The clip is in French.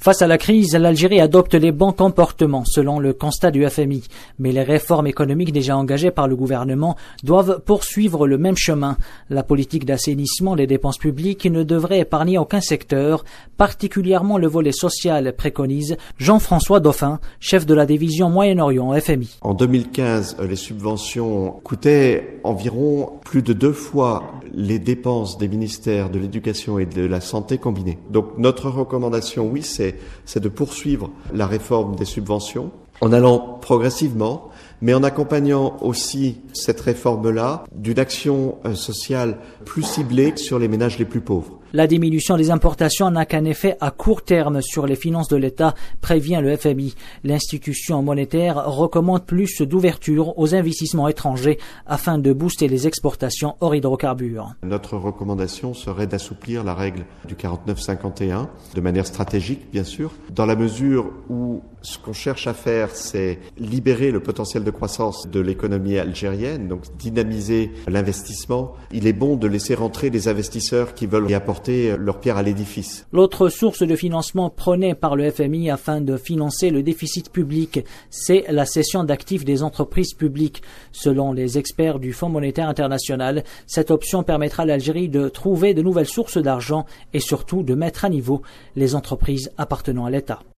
Face à la crise, l'Algérie adopte les bons comportements, selon le constat du FMI. Mais les réformes économiques déjà engagées par le gouvernement doivent poursuivre le même chemin. La politique d'assainissement des dépenses publiques ne devrait épargner aucun secteur, particulièrement le volet social, préconise Jean-François Dauphin, chef de la division Moyen-Orient FMI. En 2015, les subventions coûtaient environ plus de 2 fois les dépenses des ministères de l'Éducation et de la Santé combinés. Donc notre recommandation, oui, c'est de poursuivre la réforme des subventions en allant progressivement, mais en accompagnant aussi cette réforme-là d'une action sociale plus ciblée sur les ménages les plus pauvres. La diminution des importations n'a qu'un effet à court terme sur les finances de l'État, prévient le FMI. L'institution monétaire recommande plus d'ouverture aux investissements étrangers afin de booster les exportations hors hydrocarbures. Notre recommandation serait d'assouplir la règle du 49-51, de manière stratégique bien sûr, dans la mesure où ce qu'on cherche à faire, c'est libérer le potentiel de croissance de l'économie algérienne, donc dynamiser l'investissement. Il est bon de laisser rentrer les investisseurs qui veulent y apporter leur pierre à l'édifice. L'autre source de financement prônée par le FMI afin de financer le déficit public, c'est la cession d'actifs des entreprises publiques. Selon les experts du Fonds monétaire international, cette option permettra à l'Algérie de trouver de nouvelles sources d'argent et surtout de mettre à niveau les entreprises appartenant à l'État.